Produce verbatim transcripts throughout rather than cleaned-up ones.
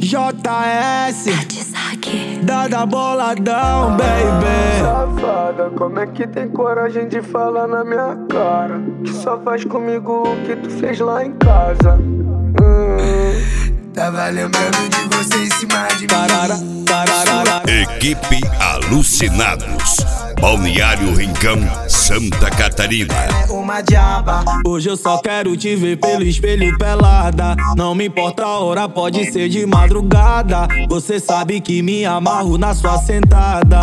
J S Dada boladão, baby. Safada, como é que tem coragem de falar na minha cara? Que só faz comigo o que tu fez lá em casa. hum. Tava lembrando de você em cima de mim. Tarara, tarara. Equipe Alucinados, Balneário Rincão, Santa Catarina. É uma diaba. Hoje eu só quero te ver pelo espelho pelada. Não me importa a hora, pode ser de madrugada. Você sabe que me amarro na sua sentada.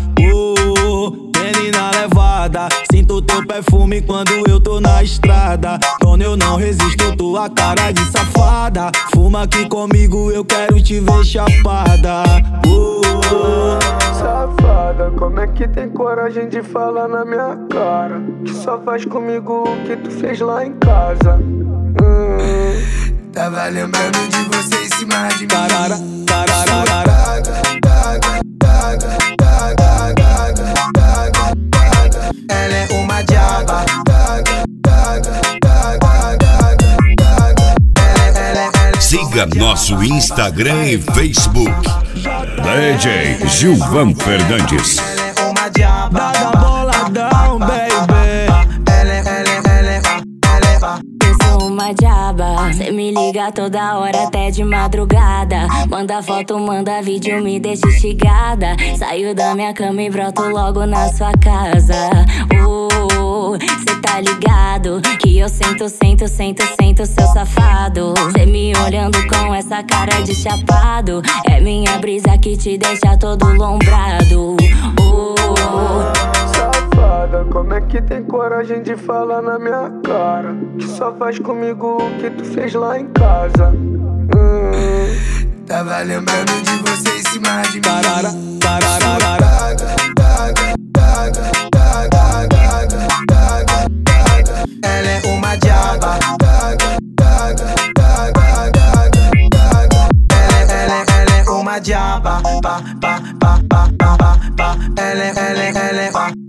Oh, menina levada, sinto teu perfume quando eu tô na estrada. Quando eu não resisto, tua cara de safada. Fuma aqui comigo, eu quero te ver chapada. Oh, Safada, como é que tem coragem de falar na minha cara? Que só faz comigo o que tu fez lá em casa. hum. Tava lembrando de você em cima de mim. tarara, tarara. Daga, daga, daga, daga, daga, daga, daga. Ela é uma diaba. Daga, daga, daga, daga, daga. Ela, ela, ela. Siga nosso Instagram e Facebook. D J Gilvan Fernandes. Ela é uma diaba. Dada boladão, baby. Ela, ela, ela, ela, Eu sou uma diaba, cê me liga toda hora até de madrugada. Manda foto, manda vídeo, me deixa instigada. Saio da minha cama e broto logo na sua casa. Oh, cê tá ligado que eu sento, sento, sento, sento seu safado. Cê me olhando com essa cara de chapado. É minha brisa que te deixa todo lombrado. Oh, Safada, como é que tem coragem de falar na minha cara? Que só faz comigo o que tu fez lá em casa. hum. Tava lembrando de você em cima de mim. Tarara, tarara. Daga, daga, daga, daga, daga, daga, daga. Ela é uma diaba. Daga, daga, daga, daga, daga. Ela, ela, ela é uma diaba. Pa, pa, pa, pa, pa, pa, pa. Ela, ela, ela, ela.